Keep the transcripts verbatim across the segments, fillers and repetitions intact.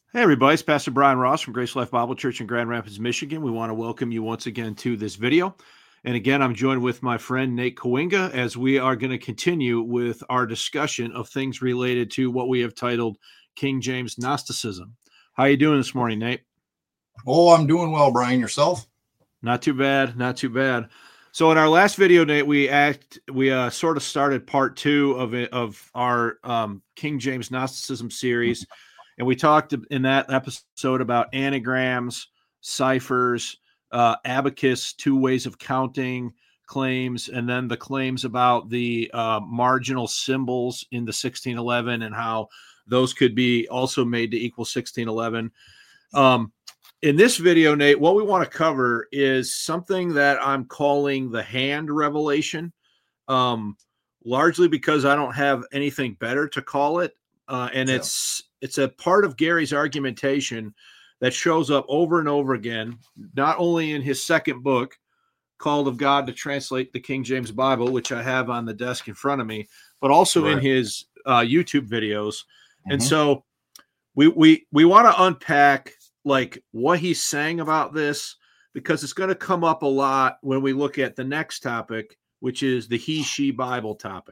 Hey, everybody, it's Pastor Brian Ross from Grace Life Bible Church in Grand Rapids, Michigan. We want to welcome you once again to this video. And again, I'm joined with my friend Nate Kawinga as we are going to continue with our discussion of things related to what we have titled King James Gnosticism. How are you doing this morning, Nate? Oh, I'm doing well, Brian. Yourself? Not too bad, not too bad. So in our last video, Nate, we act we uh, sort of started part two of it, of our um, King James Gnosticism series. And we talked in that episode about anagrams, ciphers, uh, abacus, two ways of counting claims, and then the claims about the uh, marginal symbols in the sixteen eleven and how those could be also made to equal sixteen eleven. Um, in this video, Nate, what we want to cover is something that I'm calling the hand revelation, um, largely because I don't have anything better to call it. Uh, and yeah. it's it's a part of Gary's argumentation that shows up over and over again, not only in his second book, Called of God to Translate the King James Bible, which I have on the desk in front of me, but also right. in his uh, YouTube videos. Mm-hmm. And so we we we want to unpack like what he's saying about this, because it's going to come up a lot when we look at the next topic, which is the he, she Bible topic.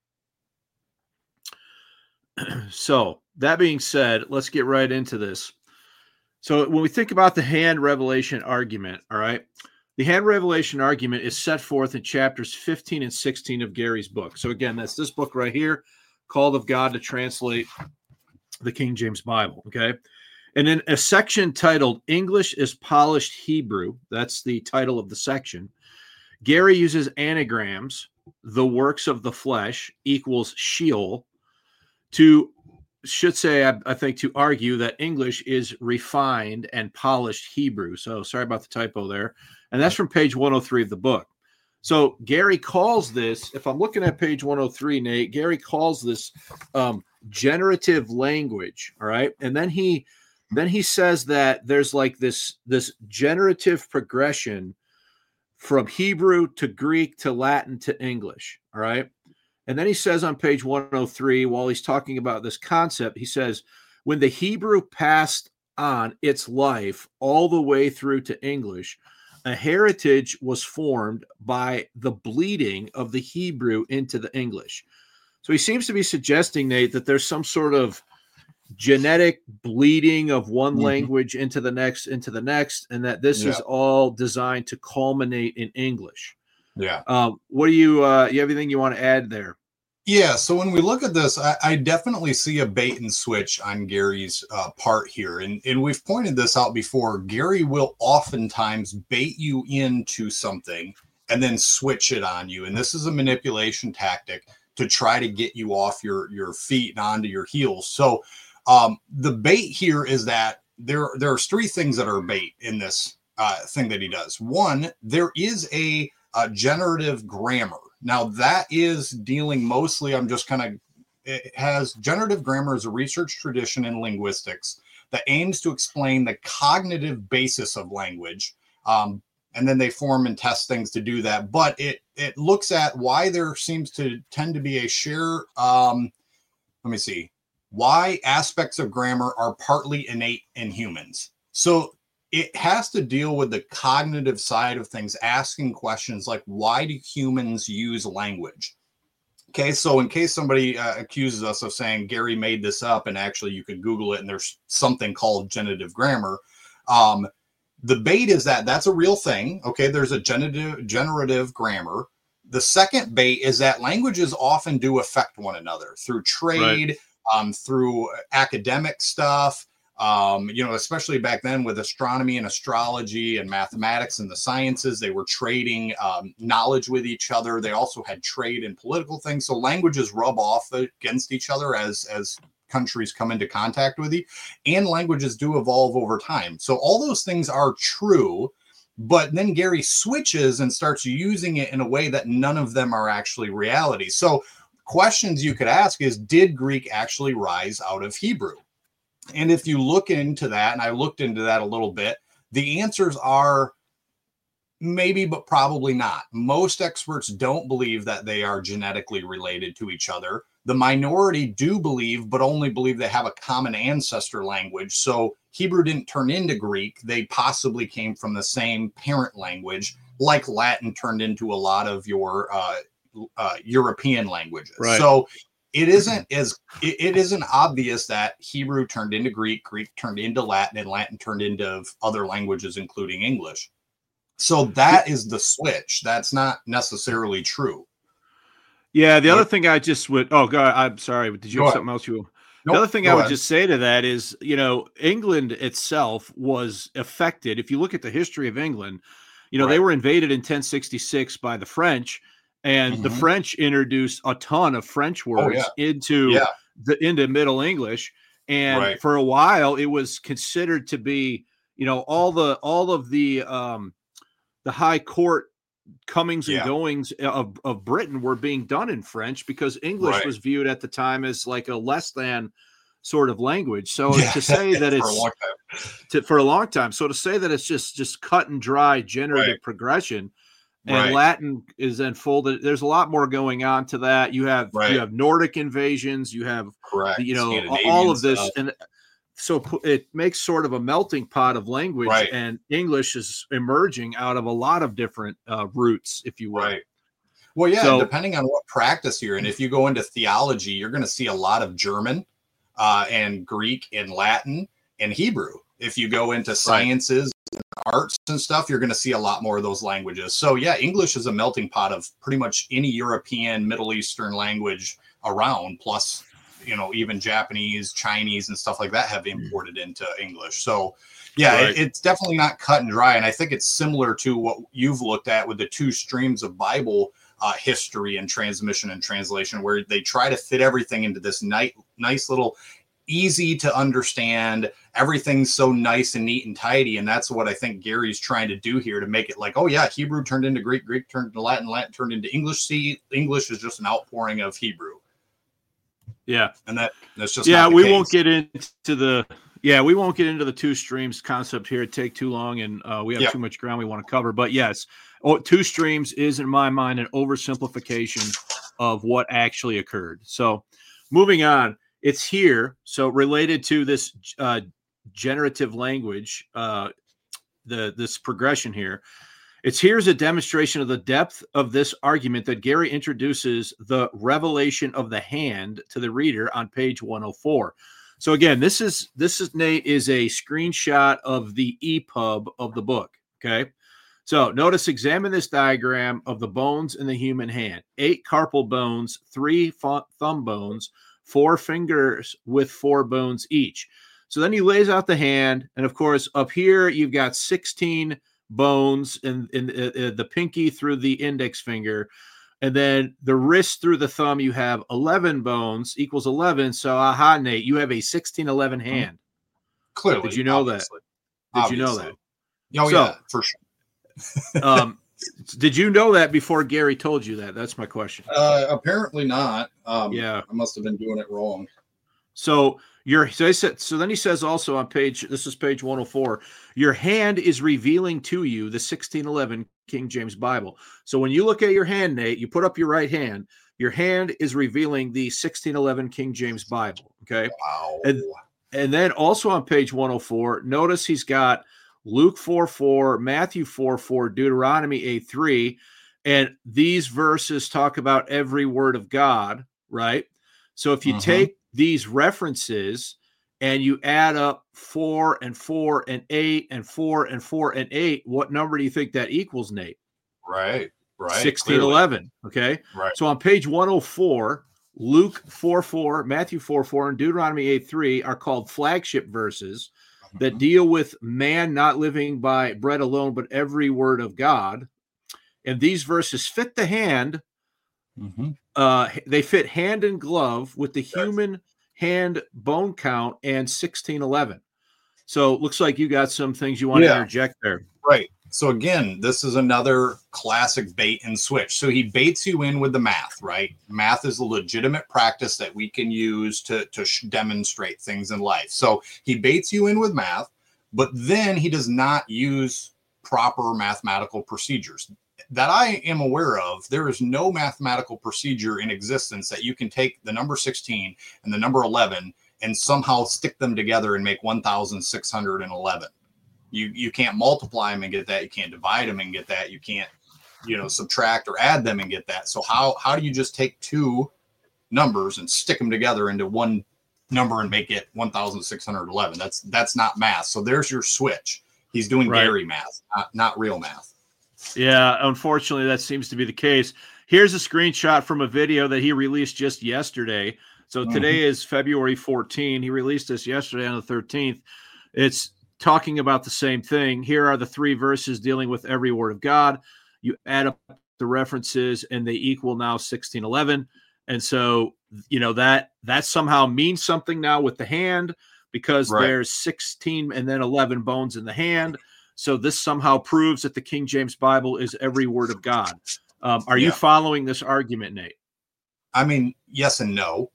So that being said, let's get right into this. So when we think about the hand revelation argument, all right, the hand revelation argument is set forth in chapters fifteen and sixteen of Gary's book. So again, that's this book right here, Called of God to Translate the King James Bible, okay? And in a section titled English is Polished Hebrew, that's the title of the section, Gary uses anagrams, the works of the flesh equals Sheol, to, should say, I, I think, to argue that English is refined and polished Hebrew. So sorry about the typo there. And that's from page one oh three of the book. So Gary calls this, if I'm looking at page one oh three, Nate, Gary calls this um, generative language, all right? And then he then he says that there's like this, this generative progression from Hebrew to Greek to Latin to English, all right? And then he says on page one oh three, while he's talking about this concept, he says, when the Hebrew passed on its life all the way through to English, a heritage was formed by the bleeding of the Hebrew into the English. So he seems to be suggesting, Nate, that there's some sort of genetic bleeding of one mm-hmm. language into the next, into the next, and that this yeah. is all designed to culminate in English. Yeah. Um, what do you, uh, you have anything you want to add there? Yeah. So when we look at this, I, I definitely see a bait and switch on Gary's uh, part here. And, and we've pointed this out before. Gary will oftentimes bait you into something and then switch it on you. And this is a manipulation tactic to try to get you off your, your feet and onto your heels. So um, the bait here is that there, there's three things that are bait in this uh, thing that he does. One, there is a Uh, generative grammar. Now that is dealing mostly, I'm just kind of, it has generative grammar as a research tradition in linguistics that aims to explain the cognitive basis of language. Um, and then they form and test things to do that. But it, it looks at why there seems to tend to be a share. Um, let me see, why aspects of grammar are partly innate in humans. So it has to deal with the cognitive side of things, asking questions like, why do humans use language? Okay, so in case somebody uh, accuses us of saying Gary made this up, and actually you could Google it and there's something called generative grammar. Um, the bait is that that's a real thing. Okay, there's a generative, generative grammar. The second bait is that languages often do affect one another through trade, right. um, through academic stuff. Um, you know, especially back then with astronomy and astrology and mathematics and the sciences, they were trading um, knowledge with each other. They also had trade and political things. So languages rub off against each other as, as countries come into contact with you, and languages do evolve over time. So all those things are true, but then Gary switches and starts using it in a way that none of them are actually reality. So questions you could ask is, did Greek actually rise out of Hebrew? And if you look into that, and I looked into that a little bit, the answers are maybe, but probably not. Most experts don't believe that they are genetically related to each other. The minority do believe, but only believe they have a common ancestor language. So Hebrew didn't turn into Greek. They possibly came from the same parent language, like Latin turned into a lot of your uh, uh, European languages. Right. So it isn't as it, it isn't obvious that Hebrew turned into Greek, Greek turned into Latin, and Latin turned into other languages, including English. So that is the switch. That's not necessarily true. Yeah, the other thing I just would oh god, I'm sorry, but did you Go have ahead. something else you Nope, the other thing go I would ahead. just say to that is, you know, England itself was affected. If you look at the history of England, you know, they Right. were invaded in ten sixty-six by the French, and the Mhm. French introduced a ton of French Oh, words yeah. into Yeah. the into Middle English. And Right. for a while, it was considered to be, you know, all the all of the um the high court comings and Yeah. goings of, of Britain were being done in French because English Right. was viewed at the time as like a less than sort of language. So Yeah. to say that For a it's long time. to, for a long time, so to say that it's just just cut and dry generative Right. progression and Right. Latin is then folded. There's a lot more going on to that. You have you Right. have Nordic invasions. You have Correct. the, you know, all Scandinavian of this, stuff. and so p- it makes sort of a melting pot of language, Right. and English is emerging out of a lot of different uh, roots, if you will. Right. Well, yeah, So depending on what practice you're in, if you go into theology, you're going to see a lot of German uh, and Greek and Latin and Hebrew. If you go into sciences and arts and stuff, you're going to see a lot more of those languages. So, yeah, English is a melting pot of pretty much any European, Middle Eastern language around, plus, you know, even Japanese, Chinese, and stuff like that have imported into English. So, yeah, Right. it, it's definitely not cut and dry. And I think it's similar to what you've looked at with the two streams of Bible uh, history and transmission and translation, where they try to fit everything into this nice, nice little, easy to understand. Everything's so nice and neat and tidy. And that's what I think Gary's trying to do here, to make it like, oh, yeah, Hebrew turned into Greek, Greek turned into Latin, Latin turned into English. See, English is just an outpouring of Hebrew. yeah, And that that's just yeah, not the we case. won't get into the yeah, we won't get into the two streams concept here. It'd take too long, and uh, we have Yep. too much ground we want to cover. But yes, oh, two streams is in my mind an oversimplification of what actually occurred. So moving on, it's here. So related to this uh, generative language, uh, the this progression here. It's here's a demonstration of the depth of this argument that Gary introduces the revelation of the hand to the reader on page one oh four. So again, this is this is Nate is a screenshot of the E P U B of the book. Okay. So notice, examine this diagram of the bones in the human hand. Eight carpal bones, three th- thumb bones, four fingers with four bones each. So then he lays out the hand. And of course, up here, you've got sixteen bones in, in uh, the pinky through the index finger. And then the wrist through the thumb, you have eleven bones equals eleven. So, aha, Nate, you have a sixteen eleven hand. Clearly. Did you know obviously. that? Did you know Obviously. that? Oh, So- yeah, for sure. Um, did you know that before Gary told you that? That's my question. Uh, apparently not. Um, Yeah. I must have been doing it wrong. So your so, I said, so then he says also on page, this is page one oh four, your hand is revealing to you the sixteen eleven King James Bible. So when you look at your hand, Nate, you put up your right hand, your hand is revealing the sixteen eleven King James Bible. Okay. Wow. And, and then also on page one oh four, notice he's got Luke four four, Matthew four four, Deuteronomy eight three. And these verses talk about every word of God, right? So if you Mhm. take these references and you add up four and four and eight and four and four and eight, what number do you think that equals, Nate? Right. Right. sixteen clearly. eleven. Okay. Right. So on page one oh four, Luke four four, Matthew four four, and Deuteronomy eight three are called flagship verses that Mhm. deal with man not living by bread alone, but every word of God. And these verses fit the hand. Mhm. Uh, they fit hand in glove with the human hand bone count and sixteen eleven. So it looks like you got some things you want to Yeah. interject there. Right. So again, this is another classic bait and switch. So he baits you in with the math, right? Math is a legitimate practice that we can use to, to sh- demonstrate things in life. So he baits you in with math, but then he does not use proper mathematical procedures. that I am aware of, there is no mathematical procedure in existence that you can take the number sixteen and the number eleven and somehow stick them together and make one thousand six hundred eleven. You you can't multiply them and get that. You can't divide them and get that. You can't, you know, subtract or add them and get that. So how how do you just take two numbers and stick them together into one number and make it one thousand six hundred eleven? That's that's not math. So there's your switch. He's doing right. Gary math, not, not real math. Yeah, unfortunately, that seems to be the case. Here's a screenshot from a video that he released just yesterday. So mm-hmm. today is February fourteenth. He released this yesterday on the thirteenth. It's talking about the same thing. Here are the three verses dealing with every word of God. You add up the references, and they equal now sixteen eleven. And so, you know, that that somehow means something now with the hand, because right. there's sixteen and then eleven bones in the hand. So this somehow proves that the King James Bible is every word of God. Um, are yeah. you following this argument, Nate? I mean, yes and no.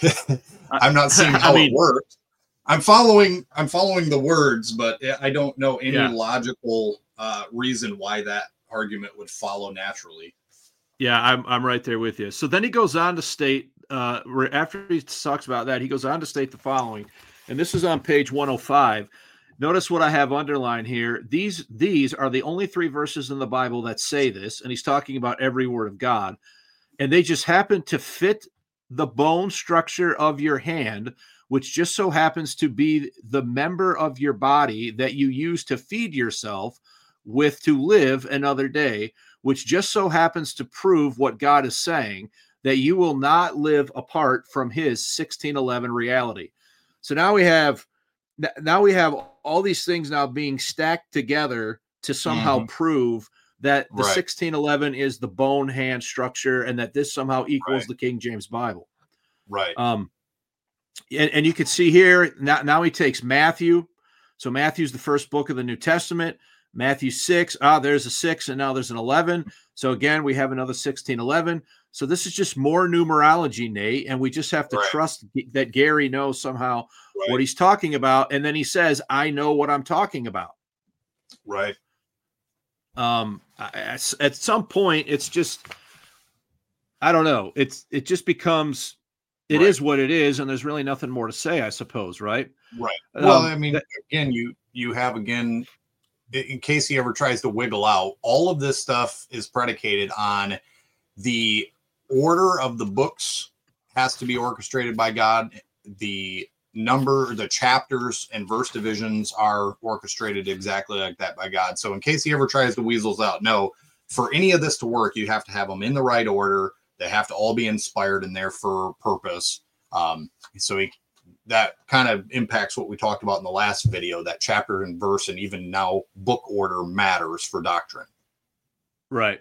I'm not seeing how I mean, it works. I'm following. I'm following the words, but I don't know any yeah. logical uh, reason why that argument would follow naturally. Yeah, I'm I'm right there with you. So then he goes on to state, uh, after he talks about that, he goes on to state the following, and this is on page one oh five. Notice what I have underlined here. These these are the only three verses in the Bible that say this, and he's talking about every word of God, and they just happen to fit the bone structure of your hand, which just so happens to be the member of your body that you use to feed yourself with to live another day, which just so happens to prove what God is saying, that you will not live apart from his sixteen eleven reality. So now we have now we have all these things now being stacked together to somehow mm-hmm. prove that the right. sixteen eleven is the bone hand structure, and that this somehow equals right. the King James Bible. Right. Um, and, and you can see here now, now he takes Matthew. So Matthew's the first book of the New Testament. Matthew six, ah, there's a six, and now there's an eleven. So again, we have another sixteen eleven. So this is just more numerology, Nate, and we just have to right. trust that Gary knows somehow right. what he's talking about. And then he says, I know what I'm talking about. Right. Um, at, at some point, it's just, I don't know. It's, it just becomes, it right. is what it is. And there's really nothing more to say, I suppose. Right. Right. Well, um, I mean, that, again, you, you have, again, in case he ever tries to wiggle out, all of this stuff is predicated on the order of the books has to be orchestrated by God. The number, the chapters and verse divisions are orchestrated exactly like that by God. So in case he ever tries to weasels out, no, for any of this to work, you have to have them in the right order. They have to all be inspired and there for purpose. Um, so he, that kind of impacts what we talked about in the last video, that chapter and verse and even now book order matters for doctrine. Right.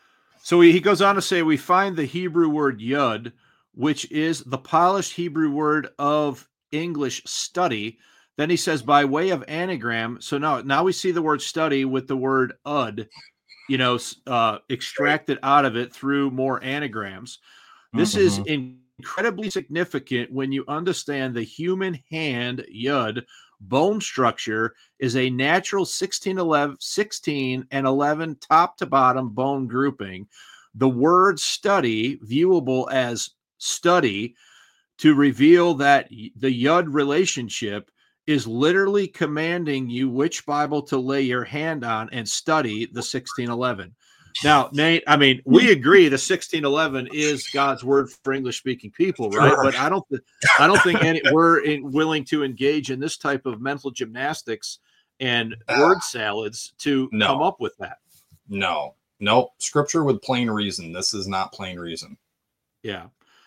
So he, he goes on to say, we find the Hebrew word yud, which is the polished Hebrew word of English study. Then he says, by way of anagram. So now, now we see the word study with the word ud, you know, uh, extracted out of it through more anagrams. This mm-hmm. is in incredibly significant when you understand the human hand yud bone structure is a natural sixteen, eleven, sixteen and eleven top to bottom bone grouping. The word study, viewable as study, to reveal that the yud relationship is literally commanding you which Bible to lay your hand on and study the sixteen eleven. Now, Nate, I mean, we agree the sixteen eleven is God's word for English-speaking people, right? Sure. But I don't, th- I don't think any, we're in, willing to engage in this type of mental gymnastics and uh, word salads to no. come up with that. No, no, Scripture with plain reason. This is not plain reason. Yeah.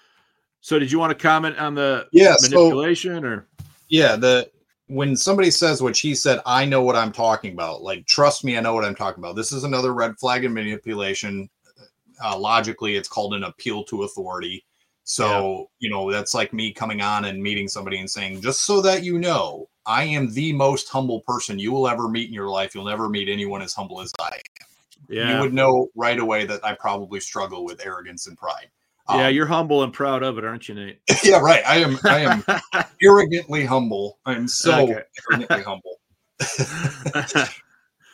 So, did you want to comment on the yeah, manipulation, so, or? Yeah, the. When somebody says what she said, I know what I'm talking about. Like, trust me, I know what I'm talking about. This is another red flag and manipulation. Uh, logically, it's called an appeal to authority. So, yeah. you know, that's like me coming on and meeting somebody and saying, just so that you know, I am the most humble person you will ever meet in your life. You'll never meet anyone as humble as I am. Yeah. You would know right away that I probably struggle with arrogance and pride. Yeah, um, you're humble and proud of it, aren't you, Nate? Yeah, right. I am. I am arrogantly humble. I'm so okay. arrogantly humble.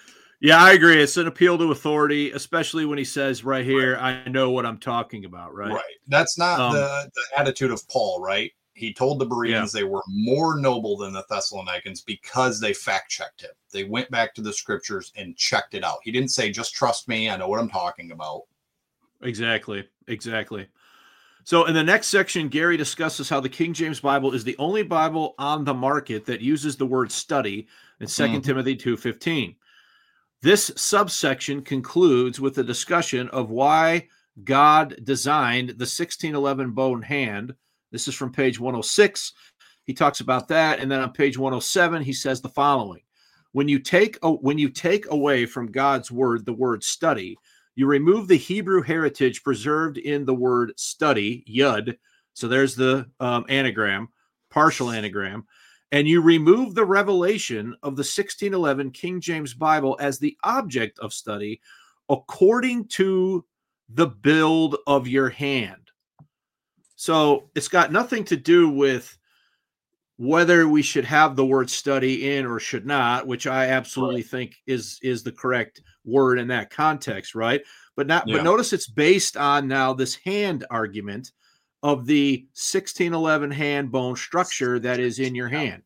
Yeah, I agree. It's an appeal to authority, especially when he says right here, right. I know what I'm talking about, right? Right. That's not um, the, the attitude of Paul, right? He told the Bereans yeah. they were more noble than the Thessalonians because they fact-checked him. They went back to the scriptures and checked it out. He didn't say, just trust me, I know what I'm talking about. Exactly. Exactly. So in the next section, Gary discusses how the King James Bible is the only Bible on the market that uses the word study in Second Mm-hmm. Timothy two fifteen. This subsection concludes with a discussion of why God designed the sixteen eleven bow and hand. This is from page one oh six. He talks about that. And then on page one oh seven, he says the following. When you take a, when you take away from God's word the word study, you remove the Hebrew heritage preserved in the word study, yud. So there's the um, anagram, partial anagram. And you remove the revelation of the sixteen eleven King James Bible as the object of study according to the build of your hand. So it's got nothing to do with whether we should have the word study in or should not, which I absolutely right. think is is the correct word in that context, right? But not yeah. but notice it's based on now this hand argument of the sixteen eleven hand bone structure that is in your hand.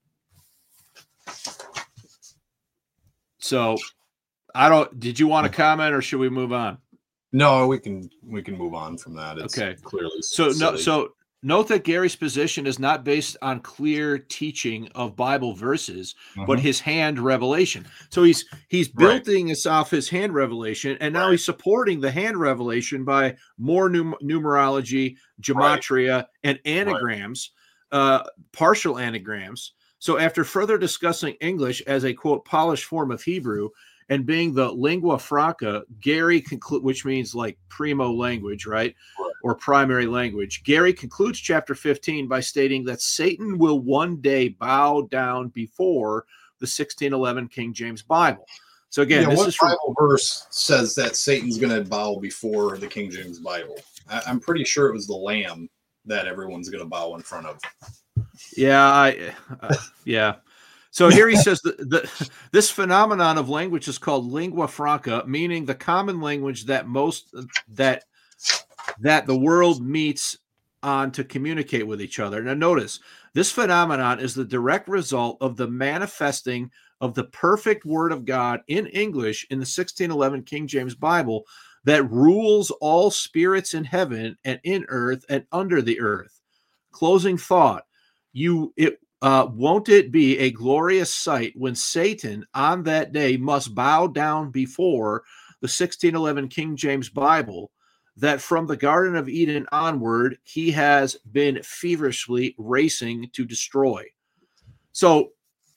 So I don't did you want to comment or should we move on? No, we can we can move on from that. It's okay. Clearly so silly. no so note that Gary's position is not based on clear teaching of Bible verses, mm-hmm. but his hand revelation. So he's he's building right. this off his hand revelation, and now right. he's supporting the hand revelation by more num- numerology, gematria, right. and anagrams, right. uh, partial anagrams. So after further discussing English as a, quote, polished form of Hebrew and being the lingua franca, Gary conclude, which means like primo language, right? right? Or primary language. Gary concludes chapter fifteen by stating that Satan will one day bow down before the sixteen eleven King James Bible. So again, yeah, this what is from, Bible verse says that Satan's going to bow before the King James Bible? I, I'm pretty sure it was the Lamb that everyone's going to bow in front of. Yeah, I, uh, yeah. So here he says that the, this phenomenon of language is called lingua franca, meaning the common language that most that that the world meets on to communicate with each other. Now, notice this phenomenon is the direct result of the manifesting of the perfect Word of God in English in the sixteen eleven King James Bible that rules all spirits in heaven and in earth and under the earth. Closing thought. You it uh, won't it be a glorious sight when Satan on that day must bow down before the sixteen eleven King James Bible that from the Garden of Eden onward he has been feverishly racing to destroy. So,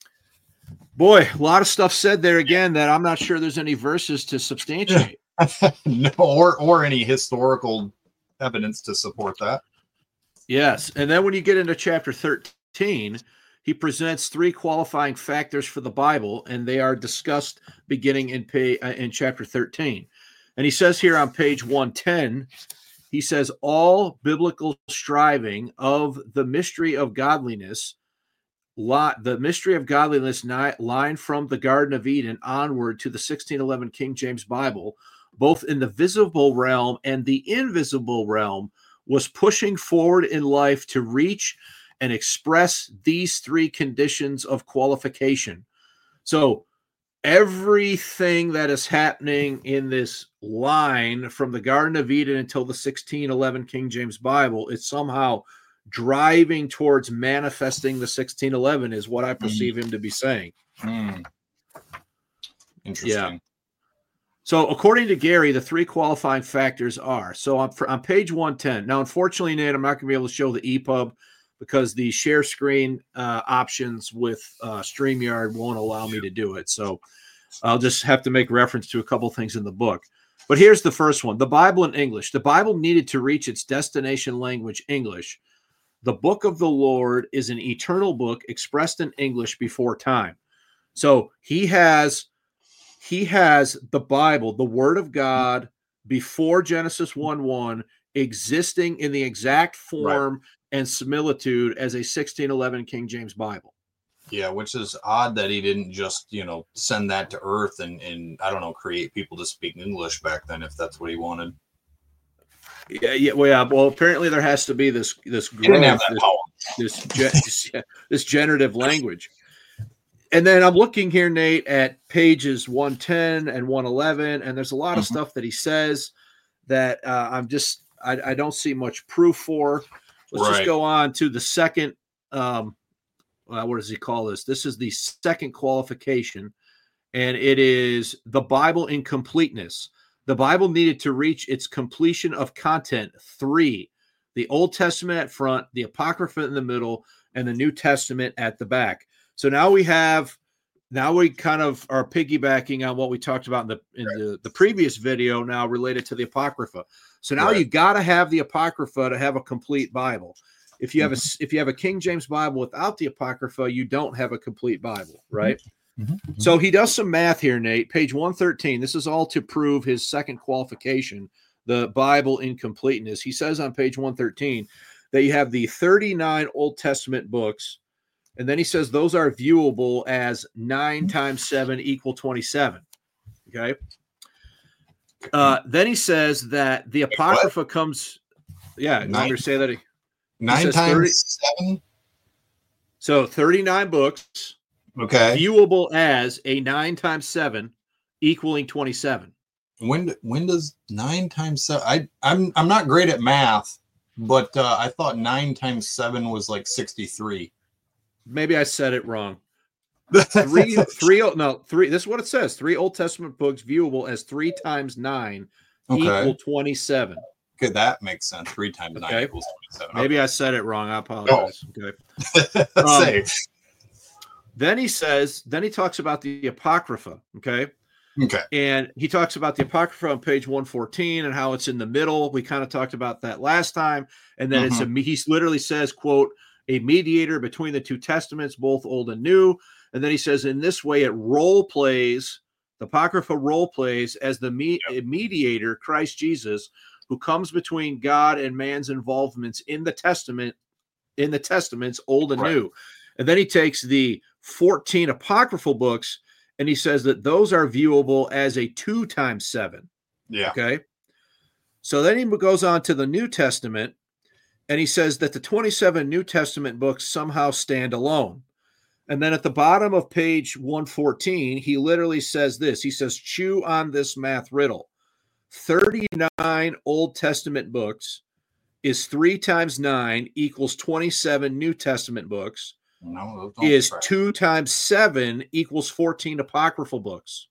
boy, a lot of stuff said there again that I'm not sure there's any verses to substantiate. no, or or any historical evidence to support that. Yes. And then when you get into chapter thirteen, he presents three qualifying factors for the Bible, and they are discussed beginning in, pay, uh, in chapter thirteen. And he says here on page one ten, he says, all biblical striving of the mystery of godliness, the mystery of godliness line from the Garden of Eden onward to the sixteen eleven King James Bible, both in the visible realm and the invisible realm, was pushing forward in life to reach and express these three conditions of qualification. So everything that is happening in this line from the Garden of Eden until the sixteen eleven King James Bible is somehow driving towards manifesting the sixteen eleven is what I perceive mm. him to be saying. Mm. Interesting. Yeah. So according to Gary, the three qualifying factors are, so on, on page one ten, now unfortunately, Nate, I'm not going to be able to show the E P U B because the share screen uh, options with uh, StreamYard won't allow me to do it. So I'll just have to make reference to a couple things in the book. But here's the first one, the Bible in English. The Bible needed to reach its destination language, English. The book of the Lord is an eternal book expressed in English before time. So he has... He has the Bible, the Word of God, before Genesis one one, existing in the exact form right. and similitude as a sixteen eleven King James Bible. Yeah, which is odd that he didn't just, you know, send that to Earth and, and I don't know, create people to speak English back then if that's what he wanted. Yeah, yeah, well, yeah. Well, apparently there has to be this this He didn't have growth, that this power. this, ge- this this generative language. And then I'm looking here, Nate, at pages one ten and one eleven, and there's a lot of Mhm. stuff that he says that uh, I'm just I, I don't see much proof for. Let's just Right. go on to the second. Um, uh, what does he call this? This is the second qualification, and it is the Bible in completeness. The Bible needed to reach its completion of content. Three, the Old Testament at front, the Apocrypha in the middle, and the New Testament at the back. So now we have, now we kind of are piggybacking on what we talked about in the in Right. the, the previous video now related to the Apocrypha. So now Right. you got to have the Apocrypha to have a complete Bible. If you have a if you have a King James Bible without the Apocrypha, you don't have a complete Bible, right? Mhm. Mhm. So he does some math here, Nate. Page one thirteen. This is all to prove his second qualification, the Bible in completeness. He says on page one thirteen that you have the thirty-nine Old Testament books, and then he says those are viewable as nine times seven equal twenty-seven. Okay. Uh, then he says that the Apocrypha comes. Yeah, you want me to say that? He, Nine says times thirty seven. so thirty-nine books Okay. viewable as a nine times seven equaling twenty-seven. When when does nine times seven? I I'm I'm not great at math, but uh, I thought nine times seven was like sixty-three. Maybe I said it wrong. Three, three, no, three. This is what it says: three Old Testament books viewable as three times nine Okay. equal twenty-seven. Okay, that makes sense. Three times nine Okay. equals twenty-seven. Maybe Okay. I said it wrong. I apologize. Okay. Um, Um, Then he says, then he talks about the Apocrypha. Okay. okay. And he talks about the Apocrypha on page one fourteen and how it's in the middle. We kind of talked about that last time. And then Mm-hmm. it's a, he literally says, quote, a mediator between the two testaments, both old and new. And then he says, in this way, it role plays, the Apocrypha role plays as the me- Yep. mediator, Christ Jesus, who comes between God and man's involvements in the Testament, in the Testaments, old and Right. new. And then he takes the fourteen apocryphal books and he says that those are viewable as a two times seven. Yeah. Okay. So then he goes on to the New Testament and he says that the twenty-seven New Testament books somehow stand alone. And then at the bottom of page one fourteen, he literally says this. He says, chew on this math riddle. thirty-nine Old Testament books is three times nine equals twenty-seven New Testament books. No, those don't Is track. two times seven equals fourteen apocryphal books.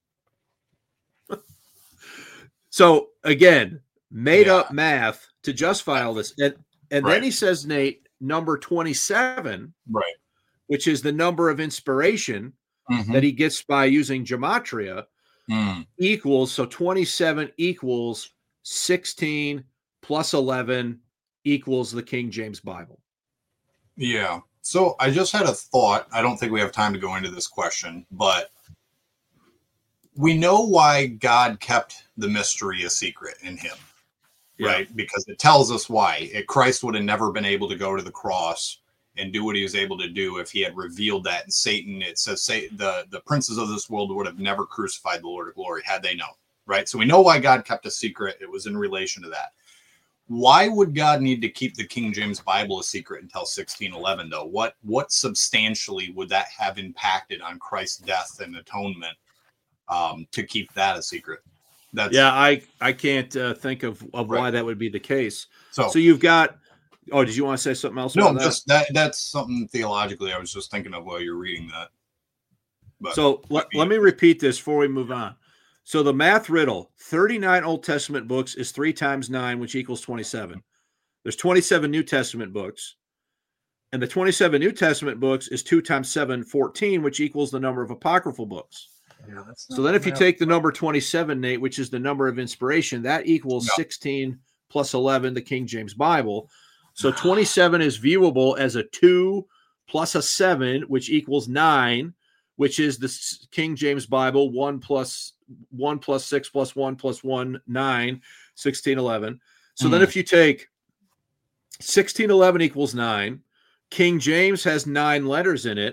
So again, made Yeah. up math to justify all this. And, and Right. then he says, Nate, number twenty-seven, Right. which is the number of inspiration Mhm. that he gets by using gematria, Mm. equals, so twenty-seven equals sixteen plus eleven equals the King James Bible. Yeah. So I just had a thought. I don't think we have time to go into this question, but we know why God kept the mystery a secret in him, Yeah. right? Because it tells us why. It, Christ would have never been able to go to the cross and do what he was able to do if he had revealed that. And Satan, it says, say, the, the princes of this world would have never crucified the Lord of glory had they known, right? So we know why God kept a secret. It was in relation to that. Why would God need to keep the King James Bible a secret until sixteen eleven, though? What what substantially would that have impacted on Christ's death and atonement um, to keep that a secret? That's Yeah, I, I can't uh, think of, of Right. why that would be the case. so. So you've got, oh, did you want to say something else no, about that? just that. That's something theologically I was just thinking of while you're reading that. But So let, might be- let me repeat this before we move on. So the math riddle, thirty-nine Old Testament books is three times nine, which equals twenty-seven. There's twenty-seven New Testament books. And the twenty-seven New Testament books is two times seven, fourteen, which equals the number of apocryphal books. Yeah, that's So not then if you math. take the number twenty-seven, Nate, which is the number of inspiration, that equals Yeah. sixteen plus eleven, the King James Bible. So twenty-seven is viewable as a two plus a seven, which equals nine, which is the S- King James Bible, one plus one plus six plus one plus one, nine, sixteen, eleven. So then Hmm. if you take sixteen, eleven equals nine, King James has nine letters in it.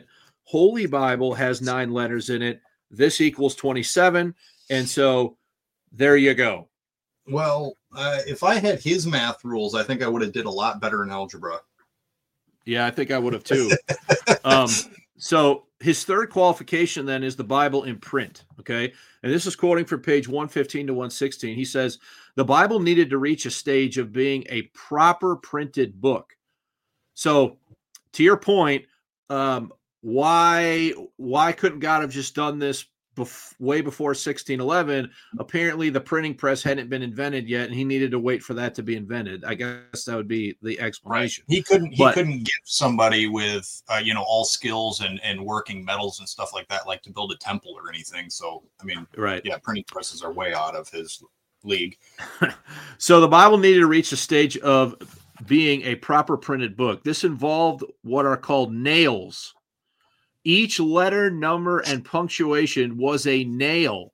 Holy Bible has nine letters in it. This equals twenty-seven. And so there you go. Well, uh, if I had his math rules, I think I would have did a lot better in algebra. Yeah, I think I would have too. um, so his third qualification then is the Bible in print. Okay. And this is quoting from page one fifteen to one sixteen. He says, the Bible needed to reach a stage of being a proper printed book. So to your point, um, why, why couldn't God have just done this bef- way before sixteen eleven? Apparently the printing press hadn't been invented yet, and he needed to wait for that to be invented. I guess that would be the explanation. Right. He couldn't, he but, couldn't get somebody with, uh, you know, all skills and, and working metals and stuff like that, like to build a temple or anything. So, I mean, right. Yeah, printing presses are way out of his league. So the Bible needed to reach a stage of being a proper printed book. This involved what are called nails. Each letter, number, and punctuation was a nail,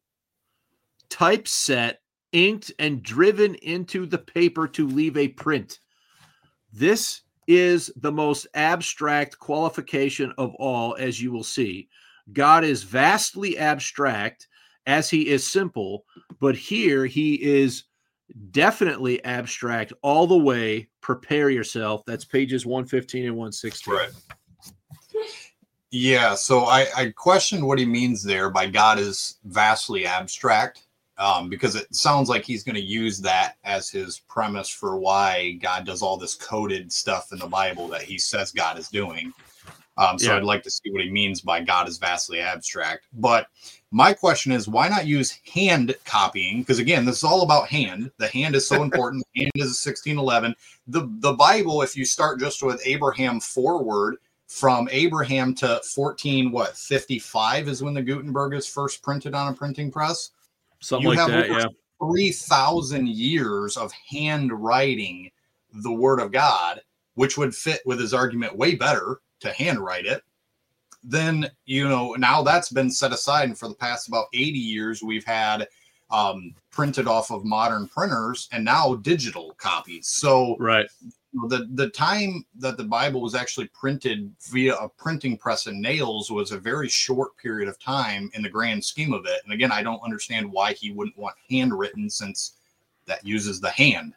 typeset, inked, and driven into the paper to leave a print. This is the most abstract qualification of all, as you will see. God is vastly abstract as he is simple, but here he is definitely abstract all the way. Prepare yourself. That's pages one fifteen and one sixteen. Right. Yeah, so I, I question what he means there by God is vastly abstract, um, because it sounds like he's going to use that as his premise for why God does all this coded stuff in the Bible that he says God is doing. Um, so yeah. I'd like to see what he means by God is vastly abstract. But my question is, why not use hand copying? Because again, this is all about hand. The hand is so important. The hand is sixteen eleven. The, the Bible, if you start just with Abraham forward, from Abraham to fourteen, what, fifty-five is when the Gutenberg is first printed on a printing press. Something you like have that, over yeah. three thousand years of handwriting the Word of God, which would fit with his argument way better to handwrite it. Then, you know, now that's been set aside. And for the past about eighty years, we've had um, printed off of modern printers and now digital copies. So, right. The the time that the Bible was actually printed via a printing press and nails was a very short period of time in the grand scheme of it. And again, I don't understand why he wouldn't want handwritten, since that uses the hand.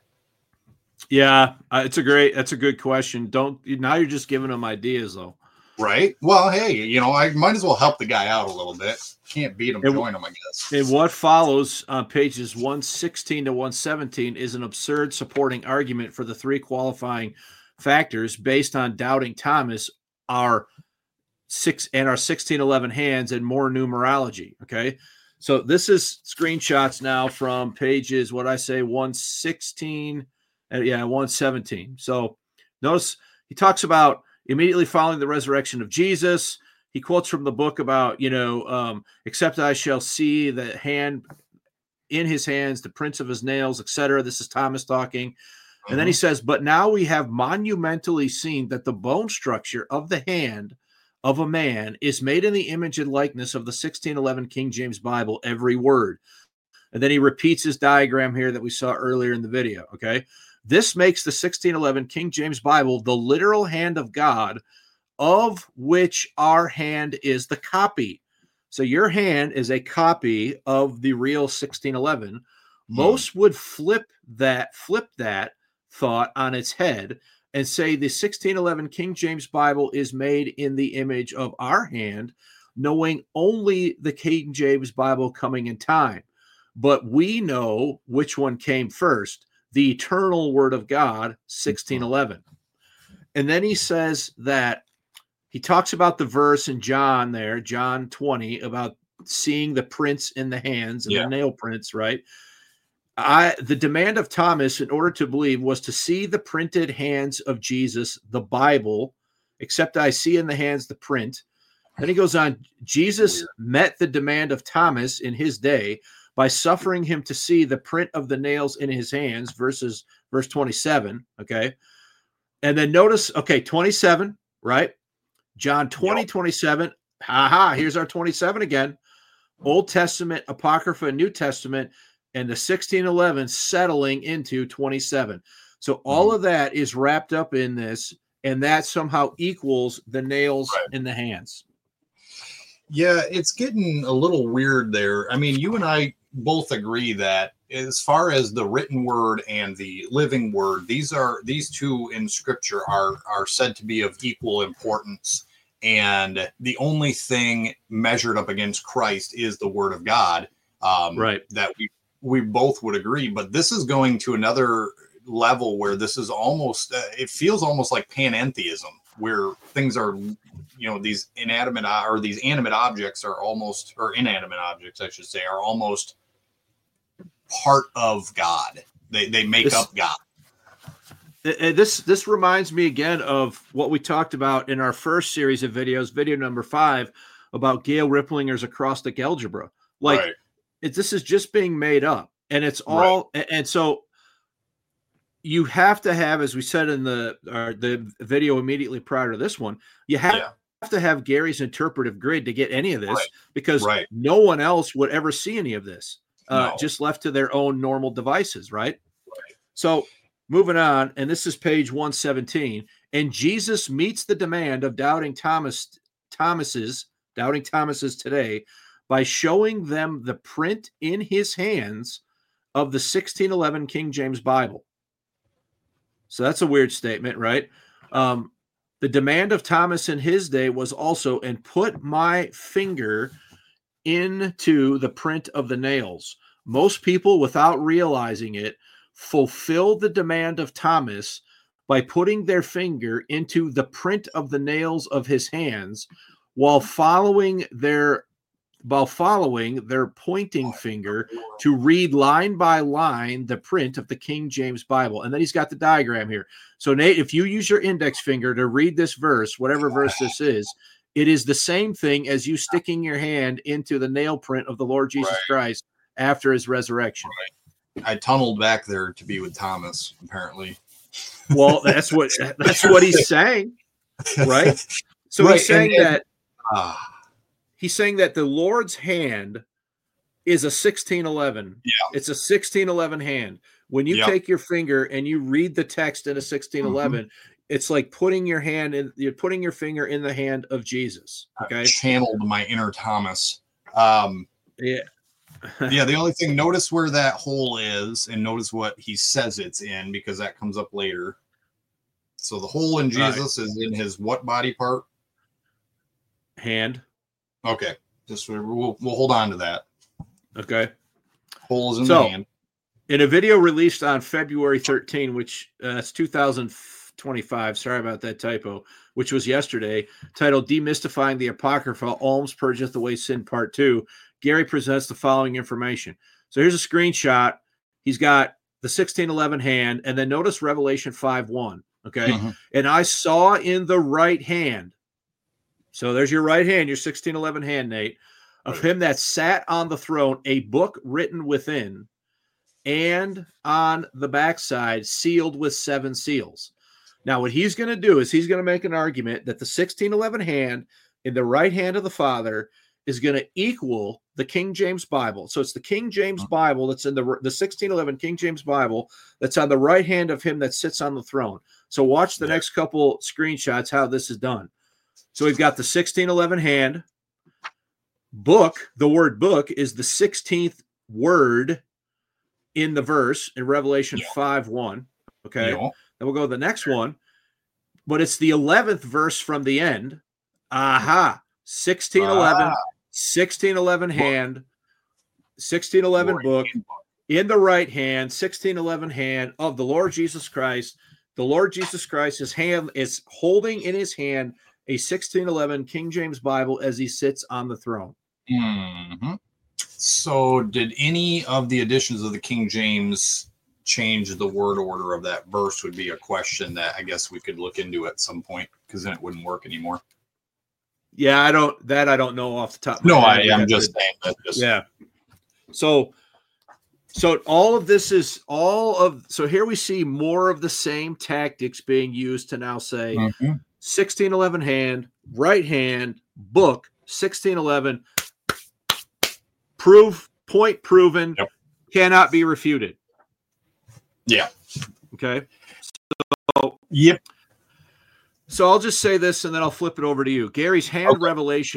Yeah, uh, it's a great, that's a good question. Don't, now you're just giving them ideas though. Right. Well, hey, you know, I might as well help the guy out a little bit. Can't beat him, and, join him, I guess. And what follows on pages one sixteen to one seventeen is an absurd supporting argument for the three qualifying factors based on doubting Thomas, our six and our sixteen eleven hands and more numerology. Okay. So this is screenshots now from pages, what I say, one sixteen, uh, yeah, one seventeen. So notice he talks about immediately following the resurrection of Jesus. He quotes from the book about, you know, um, except I shall see the hand in his hands, the prints of his nails, et cetera. This is Thomas talking. Uh-huh. And then he says, but now we have monumentally seen that the bone structure of the hand of a man is made in the image and likeness of the sixteen eleven King James Bible, every word. And then he repeats his diagram here that we saw earlier in the video. Okay. This makes the sixteen eleven King James Bible the literal hand of God, of which our hand is the copy. So your hand is a copy of the real sixteen eleven. Most hmm. would flip that, flip that thought on its head and say the sixteen eleven King James Bible is made in the image of our hand, knowing only the King James Bible coming in time. But we know which one came first, the eternal word of God, sixteen eleven. And then he says that he talks about the verse in John there, John twenty, about seeing the prints in the hands and yeah. the nail prints, right? I, the demand of Thomas in order to believe was to see the printed hands of Jesus, the Bible, except I see in the hands the print. Then he goes on, Jesus Weird. met the demand of Thomas in his day by suffering him to see the print of the nails in his hands, verses verse twenty-seven, okay? And then notice, okay, twenty-seven, right? John twenty, yep. twenty-seven. Aha, here's our twenty-seven again. Old Testament, Apocrypha, New Testament, and the sixteen eleven settling into twenty-seven. So all mm-hmm. of that is wrapped up in this, and that somehow equals the nails right. in the hands. Yeah, it's getting a little weird there. I mean, you and I both agree that as far as the written word and the living word, these are these two in scripture are are said to be of equal importance. And the only thing measured up against Christ is the word of God. Um, Right. That we we both would agree. But this is going to another level where this is almost uh, it feels almost like panentheism, where things are, you know, these inanimate or these animate objects are almost, or inanimate objects, I should say, are almost part of God. They they make This- up God. And this this reminds me again of what we talked about in our first series of videos, video number five, about Gail Ripplinger's acrostic algebra. Like, Right. it, this is just being made up, and it's all. And, and so you have to have, as we said in the uh, the video immediately prior to this one, you have, Yeah. have to have Gary's interpretive grid to get any of this, Right. because Right. no one else would ever see any of this, uh, No. just left to their own normal devices, right? Right. So moving on, and this is page one seventeen, and Jesus meets the demand of doubting Thomas, Thomas's, doubting Thomas's today by showing them the print in his hands of the sixteen eleven King James Bible. So that's a weird statement, right? Um, the demand of Thomas in his day was also, and put my finger into the print of the nails. Most people, without realizing it, fulfill the demand of Thomas by putting their finger into the print of the nails of his hands while following their while following their pointing finger to read line by line the print of the King James Bible. And then he's got the diagram here. So Nate, if you use your index finger to read this verse, whatever verse this is, it is the same thing as you sticking your hand into the nail print of the Lord Jesus Right. Christ after his resurrection. I tunneled back there to be with Thomas, apparently. Well, that's what that's what he's saying, right? So Right, he's saying and- and- that Ah, he's saying that the Lord's hand is a sixteen eleven. Yeah. It's a sixteen eleven hand. When you Yep. take your finger and you read the text in a sixteen eleven, it's like putting your hand in, you're putting your finger in the hand of Jesus. Okay. channeled my inner Thomas. Um, Yeah. yeah, the only thing, notice where that hole is and notice what he says it's in, because that comes up later. So the hole in Right. Jesus is in his what body part? Hand. Okay. Just we'll, we'll hold on to that. Okay. Hole is in So- the hand. In a video released on February thirteenth, which uh, it's two thousand twenty-five, sorry about that typo, which was yesterday, titled Demystifying the Apocrypha, Alms Purgeth Away Sin Part two, Gary presents the following information. So here's a screenshot. He's got the sixteen eleven hand, and then notice Revelation five one, okay? Mhm. And I saw in the right hand, so there's your right hand, your sixteen eleven hand, Nate, of him that sat on the throne, a book written within, and on the backside, sealed with seven seals. Now, what he's going to do is he's going to make an argument that the sixteen eleven hand in the right hand of the Father is going to equal the King James Bible. So it's the King James Bible that's in the, the sixteen eleven King James Bible that's on the right hand of him that sits on the throne. So watch the Yeah. next couple screenshots how this is done. So we've got the sixteen eleven hand. Book, the word book is the sixteenth word in the verse in Revelation Yeah. five one. Okay. You know? Then we'll go to the next one. But it's the eleventh verse from the end. Aha. sixteen eleven. Ah. sixteen eleven hand. sixteen eleven Right book hand. in the right hand. sixteen eleven hand of the Lord Jesus Christ. The Lord Jesus Christ, his hand is holding in his hand a sixteen eleven King James Bible as he sits on the throne. Mhm. So, did any of the editions of the King James change the word order of that verse? Would be a question that I guess we could look into at some point, because then it wouldn't work anymore. Yeah, I don't that I don't know off the top of my No, head. I We am got just the- saying that. Just, Yeah. So so all of this is all of so here we see more of the same tactics being used to now say Mhm. sixteen eleven hand, right hand, book, sixteen eleven, proof, point proven, Yep. cannot be refuted. Yeah. Okay. Yep. So I'll just say this and then I'll flip it over to you. Gary's hand Okay. revelation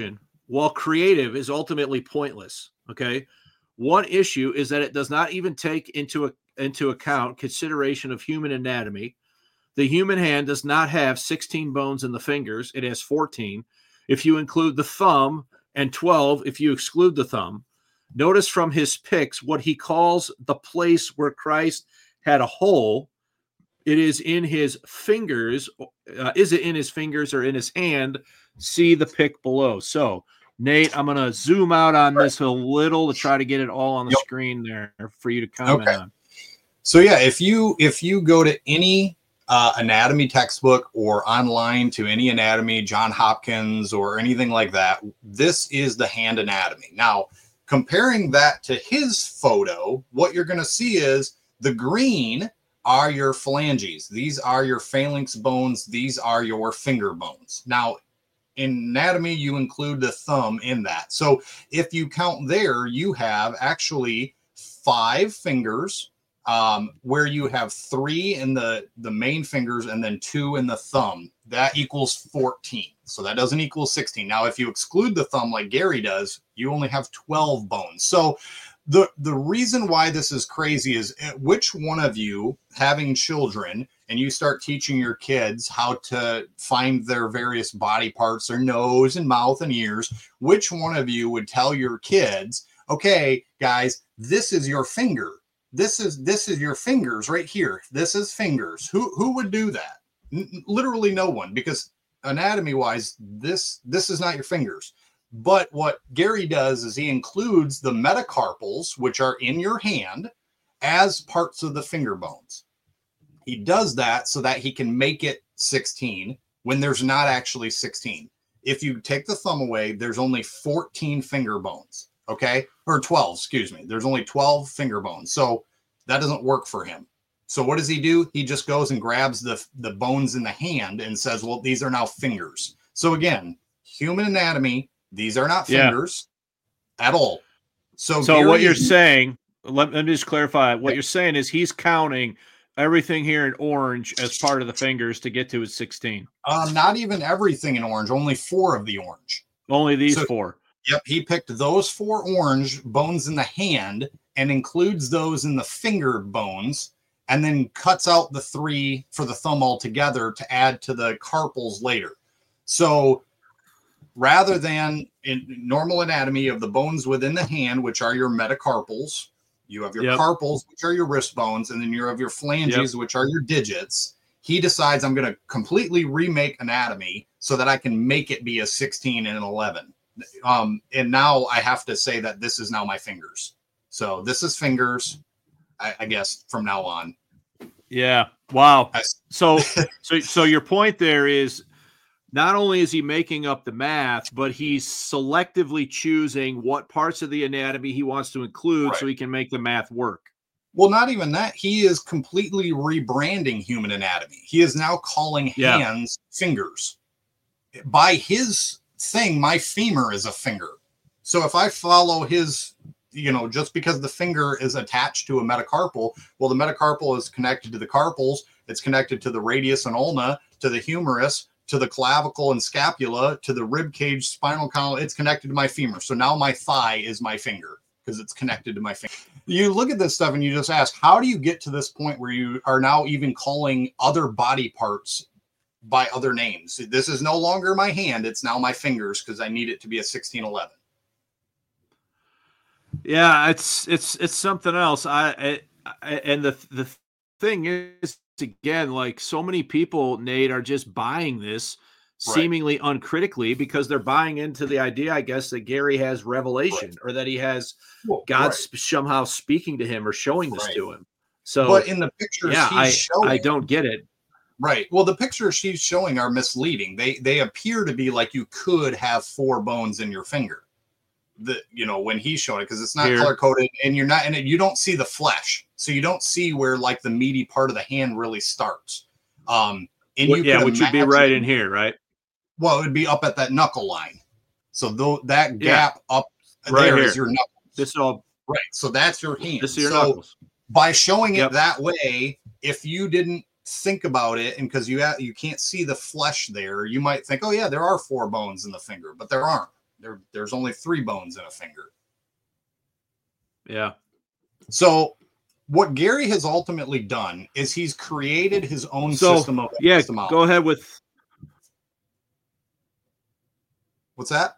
while creative, is ultimately pointless. Okay. One issue is that it does not even take into, a, into account consideration of human anatomy. The human hand does not have sixteen bones in the fingers. It has fourteen. If you include the thumb, and twelve if you exclude the thumb. Notice from his pics what he calls the place where Christ had a hole. It is in his fingers. Uh, is it in his fingers or in his hand? See the pic below. So, Nate, I'm going to zoom out on right. this a little to try to get it all on the yep. screen there for you to comment okay. on. So, yeah, if you if you go to any uh, anatomy textbook or online to any anatomy, John Hopkins or anything like that, this is the hand anatomy. Now, comparing that to his photo, what you're going to see is the green are your phalanges. These are your phalanx bones. These are your finger bones. Now, in anatomy, you include the thumb in that. So if you count there, you have actually five fingers um, where you have three in the, the main fingers and then two in the thumb. That equals fourteen. So that doesn't equal sixteen. Now, if you exclude the thumb like Gary does, you only have twelve bones. So the, the reason why this is crazy is which one of you having children and you start teaching your kids how to find their various body parts, their nose and mouth and ears, which one of you would tell your kids, okay, guys, this is your finger. This is, this is your fingers right here. This is fingers. Who, who would do that? N- literally no one, because anatomy wise, this, this is not your fingers. But what Gary does is he includes the metacarpals, which are in your hand, as parts of the finger bones. He does that so that he can make it sixteen when there's not actually sixteen. If you take the thumb away, there's only fourteen finger bones, okay? Or twelve, excuse me. There's only twelve finger bones. So that doesn't work for him. So what does he do? He just goes and grabs the, the bones in the hand and says, well, these are now fingers. So again, human anatomy, these are not fingers yeah. at all. So, so Gary what you're is, saying, let, let me just clarify. What yeah. you're saying is he's counting everything here in orange as part of the fingers to get to his sixteen. Uh, not even everything in orange, only four of the orange. Only these so, four. Yep, he picked those four orange bones in the hand and includes those in the finger bones and then cuts out the three for the thumb altogether to add to the carpals later. So rather than in normal anatomy of the bones within the hand, which are your metacarpals, you have your yep. carpals, which are your wrist bones, and then you have your phalanges, yep. which are your digits. He decides I'm going to completely remake anatomy so that I can make it be a sixteen and an eleven. Um, and now I have to say that this is now my fingers. So this is fingers, I, I guess, from now on. Yeah. Wow. I, so, so, so your point there is, not only is he making up the math, but he's selectively choosing what parts of the anatomy he wants to include right. so he can make the math work. Well, not even that. He is completely rebranding human anatomy. He is now calling yeah. hands fingers. By his thing, my femur is a finger. So if I follow his, you know, just because the finger is attached to a metacarpal, well, the metacarpal is connected to the carpals. It's connected to the radius and ulna, to the humerus, to the clavicle and scapula, to the rib cage, spinal column. It's connected to my femur. So now my thigh is my finger because it's connected to my finger. You look at this stuff and you just ask, how do you get to this point where you are now even calling other body parts by other names? This is no longer my hand. It's now my fingers because I need it to be a sixteen eleven. Yeah, it's, it's, it's something else. I, I and the, the thing is, again, like so many people, Nate, are just buying this right. seemingly uncritically because they're buying into the idea, I guess, that Gary has revelation right. or that he has well, God right. somehow speaking to him or showing this right. to him. So, but in the pictures, yeah, he's I, showing, I don't get it. Right. Well, the pictures she's showing are misleading. They they appear to be like you could have four bones in your finger. The you know when he's showing it because it's not color coded and you're not and you don't see the flesh, so you don't see where like the meaty part of the hand really starts. Um, and well, you yeah, which would be right in here, right? Well, it would be up at that knuckle line. So though that gap yeah. up right there here. is your knuckles. This all right. So that's your hand. This is your so knuckles. By showing it yep. that way, if you didn't think about it, and because you ha- you can't see the flesh there, you might think, oh yeah, there are four bones in the finger, but there aren't. There, there's only three bones in a finger. Yeah. So what Gary has ultimately done is he's created his own so, system of yeah, epistemology. Go ahead with. What's that?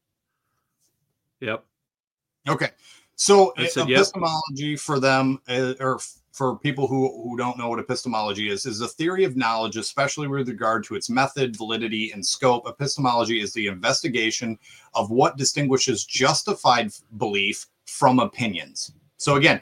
Yep. Okay. So I said, epistemology yep. for them, uh, or for people who, who don't know what epistemology is, is a theory of knowledge, especially with regard to its method, validity, and scope. Epistemology is the investigation of what distinguishes justified belief from opinions. So again,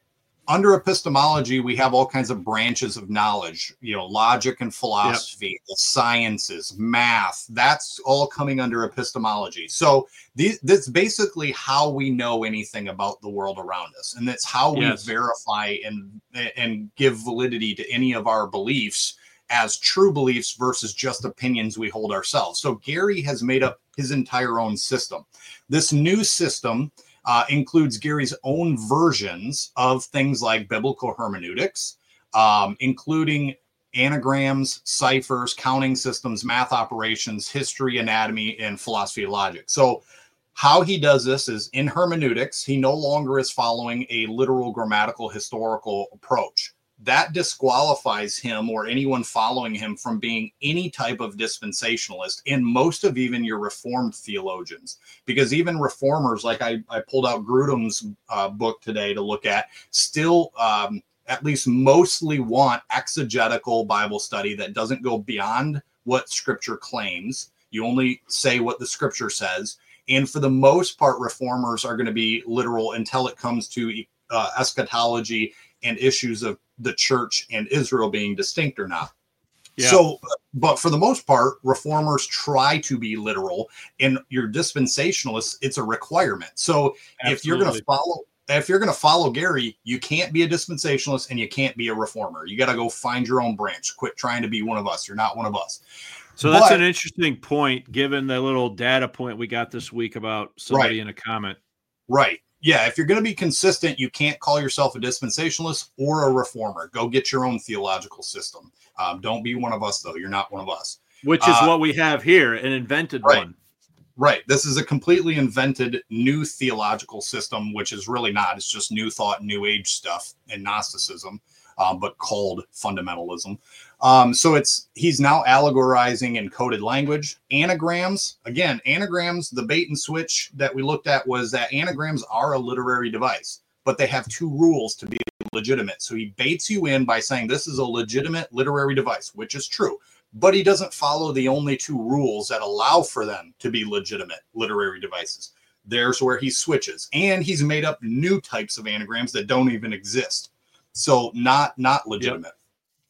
under epistemology, we have all kinds of branches of knowledge, you know, logic and philosophy, yep. the sciences, math, that's all coming under epistemology. So these, that's basically how we know anything about the world around us. And that's how we yes. verify and, and give validity to any of our beliefs as true beliefs versus just opinions we hold ourselves. So Gary has made up his entire own system. This new system Uh, includes Gary's own versions of things like biblical hermeneutics, um, including anagrams, ciphers, counting systems, math operations, history, anatomy, and philosophy of logic. So how he does this is in hermeneutics, he no longer is following a literal grammatical historical approach. That disqualifies him or anyone following him from being any type of dispensationalist in most of even your Reformed theologians. Because even reformers, like I, I pulled out Grudem's uh, book today to look at, still um, at least mostly want exegetical Bible study that doesn't go beyond what Scripture claims. You only say what the Scripture says. And for the most part, reformers are going to be literal until it comes to uh, eschatology and issues of the church and Israel being distinct or not. Yeah. So, but for the most part, reformers try to be literal, and your dispensationalists, it's a requirement. So Absolutely. if you're going to follow, if you're going to follow Gary, you can't be a dispensationalist and you can't be a reformer. You got to go find your own branch. Quit trying to be one of us. You're not one of us. So that's but, an interesting point, given the little data point we got this week about somebody right. in a comment. Right. Yeah, if you're going to be consistent, you can't call yourself a dispensationalist or a reformer. Go get your own theological system. Um, don't be one of us, though. You're not one of us. Which is uh, what we have here, an invented right. one. Right. This is a completely invented new theological system, which is really not. It's just new thought, new age stuff and Gnosticism, um, but called fundamentalism. Um, so it's he's now allegorizing in coded language. Anagrams, again, anagrams, the bait and switch that we looked at was that anagrams are a literary device, but they have two rules to be legitimate. So he baits you in by saying this is a legitimate literary device, which is true, but he doesn't follow the only two rules that allow for them to be legitimate literary devices. There's where he switches, and he's made up new types of anagrams that don't even exist. So not, not legitimate. Yep.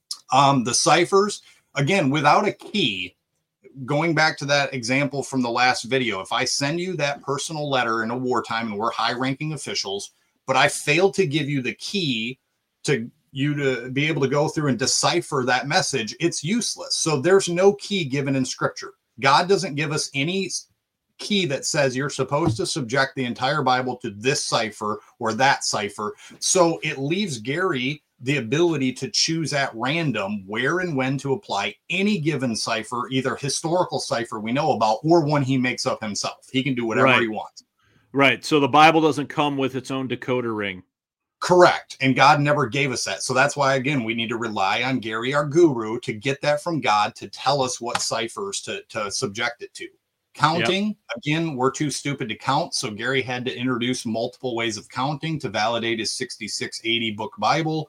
Um, the ciphers, again, without a key, going back to that example from the last video, if I send you that personal letter in a wartime and we're high-ranking officials, but I failed to give you the key to you to be able to go through and decipher that message, it's useless. So there's no key given in Scripture. God doesn't give us any key that says you're supposed to subject the entire Bible to this cipher or that cipher. So it leaves Gary the ability to choose at random where and when to apply any given cipher, either historical cipher we know about or one he makes up himself. He can do whatever right. he wants. Right. So the Bible doesn't come with its own decoder ring. Correct. And God never gave us that. So that's why, again, we need to rely on Gary, our guru, to get that from God to tell us what ciphers to, to subject it to. Counting, yep. Again, we're too stupid to count. So Gary had to introduce multiple ways of counting to validate his sixty-six eighty book Bible.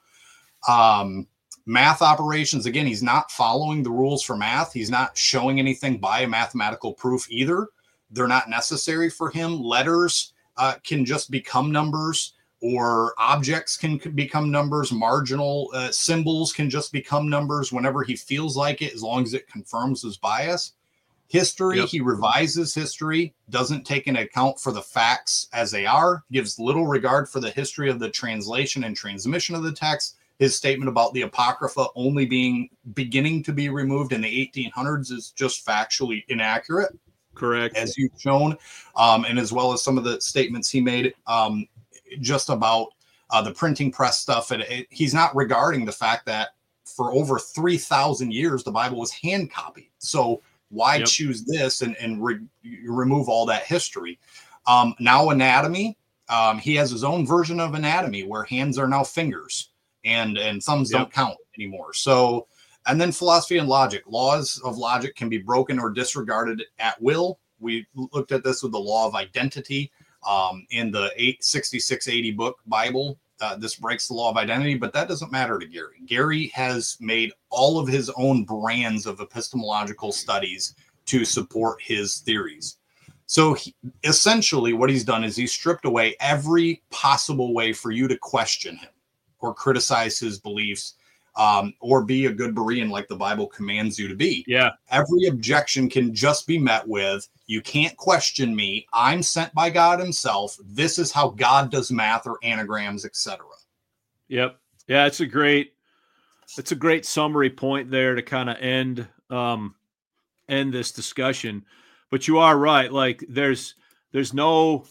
Um, math operations, again, he's not following the rules for math. He's not showing anything by a mathematical proof either. They're not necessary for him. Letters uh, can just become numbers, or objects can become numbers. Marginal uh, symbols can just become numbers whenever he feels like it, as long as it confirms his bias. History, yep. He revises history, doesn't take into account for the facts as they are, gives little regard for the history of the translation and transmission of the text. His statement about the Apocrypha only being beginning to be removed in the eighteen hundreds is just factually inaccurate. Correct. As you've shown, um, and as well as some of the statements he made um, just about uh, the printing press stuff. And it, he's not regarding the fact that for over three thousand years, the Bible was hand copied. So Why Yep. choose this and, and re- remove all that history? Um, now anatomy, um, he has his own version of anatomy where hands are now fingers and, and thumbs Yep. don't count anymore. So, and then philosophy and logic. Laws of logic can be broken or disregarded at will. We looked at this with the law of identity um, in the eight sixty-six eighty book Bible. Uh, this breaks the law of identity, but that doesn't matter to Gary. Gary has made all of his own brands of epistemological studies to support his theories. So he, essentially what he's done is he's stripped away every possible way for you to question him or criticize his beliefs um, or be a good Berean like the Bible commands you to be. Yeah. Every objection can just be met with, you can't question me. I'm sent by God himself. This is how God does math or anagrams, et cetera. Yep. Yeah, it's a great, it's a great summary point there to kind of end, um, end this discussion. But you are right. Like there's, there's no,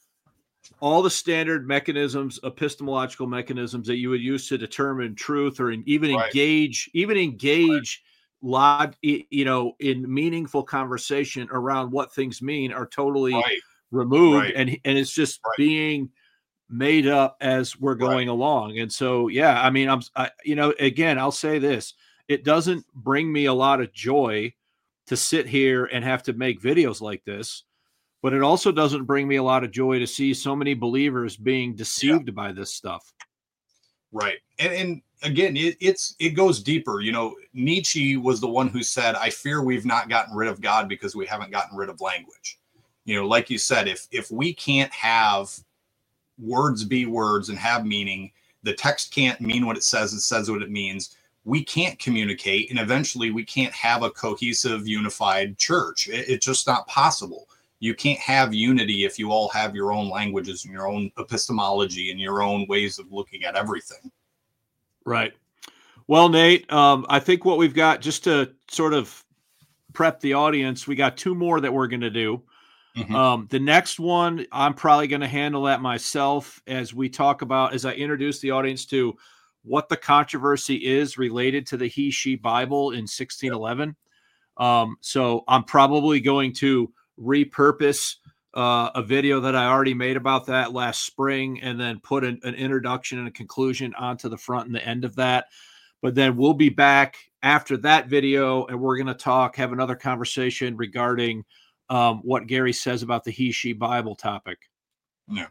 all the standard mechanisms, epistemological mechanisms that you would use to determine truth or in, even Right. engage, even engage lot, you know, in meaningful conversation around what things mean are totally Right. removed. Right. And, and it's just Right. being made up as we're going Right. along. And so, yeah, I mean, I'm, I, you know, again, I'll say this, it doesn't bring me a lot of joy to sit here and have to make videos like this, but it also doesn't bring me a lot of joy to see so many believers being deceived yeah. by this stuff. Right. And, and again, it, it's, it goes deeper. You know, Nietzsche was the one who said, I fear we've not gotten rid of God because we haven't gotten rid of language. You know, like you said, if, if we can't have words be words and have meaning, the text can't mean what it says, it says what it means, we can't communicate, and eventually we can't have a cohesive, unified church. It, it's just not possible. You can't have unity if you all have your own languages and your own epistemology and your own ways of looking at everything. Right. Well, Nate, um, I think what we've got, just to sort of prep the audience, we got two more that we're going to do. Mm-hmm. Um, the next one, I'm probably going to handle that myself as we talk about, as I introduce the audience to what the controversy is related to the He She Bible in sixteen eleven. Um, so I'm probably going to repurpose uh, a video that I already made about that last spring and then put an, an introduction and a conclusion onto the front and the end of that. But then we'll be back after that video and we're going to talk, have another conversation regarding um, what Gary says about the He She Bible topic. Yeah.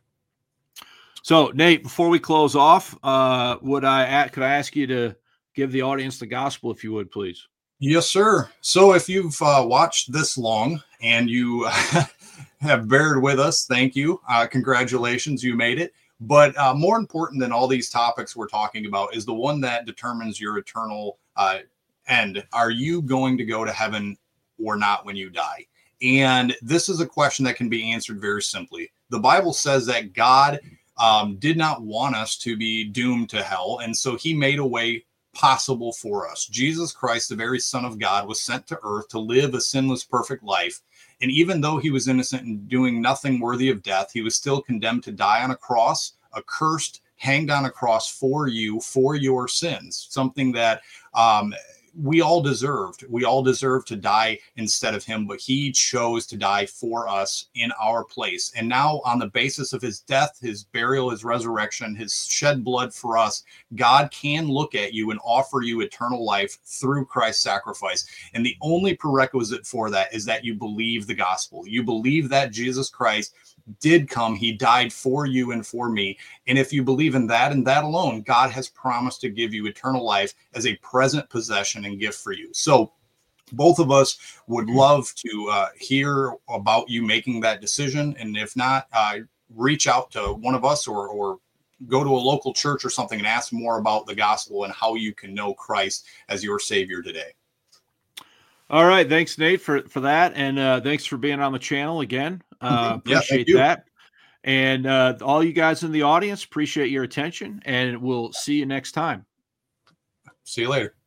So, Nate, before we close off, uh, would I could I ask you to give the audience the gospel, if you would, please? Yes, sir. So if you've uh, watched this long and you have bared with us, thank you. Uh, congratulations, you made it. But uh, more important than all these topics we're talking about is the one that determines your eternal uh, end. Are you going to go to heaven or not when you die? And this is a question that can be answered very simply. The Bible says that God um, did not want us to be doomed to hell, and so he made a way possible for us. Jesus Christ, the very Son of God, was sent to earth to live a sinless, perfect life. And even though he was innocent and doing nothing worthy of death, he was still condemned to die on a cross, accursed, hanged on a cross for you, for your sins, something that um, we all deserved. We all deserved to die instead of him, but he chose to die for us in our place. And now, on the basis of his death, his burial, his resurrection, his shed blood for us, God can look at you and offer you eternal life through Christ's sacrifice. And the only prerequisite for that is that you believe the gospel. You believe that Jesus Christ did come, he died for you and for me. And if you believe in that and that alone, God has promised to give you eternal life as a present possession and gift for you. So both of us would love to uh, hear about you making that decision. And if not, uh, reach out to one of us or, or go to a local church or something and ask more about the gospel and how you can know Christ as your Savior today. All right. Thanks, Nate, for, for that. And uh, thanks for being on the channel again. Uh, appreciate yeah, that. And uh, all you guys in the audience, appreciate your attention, and we'll see you next time. See you later.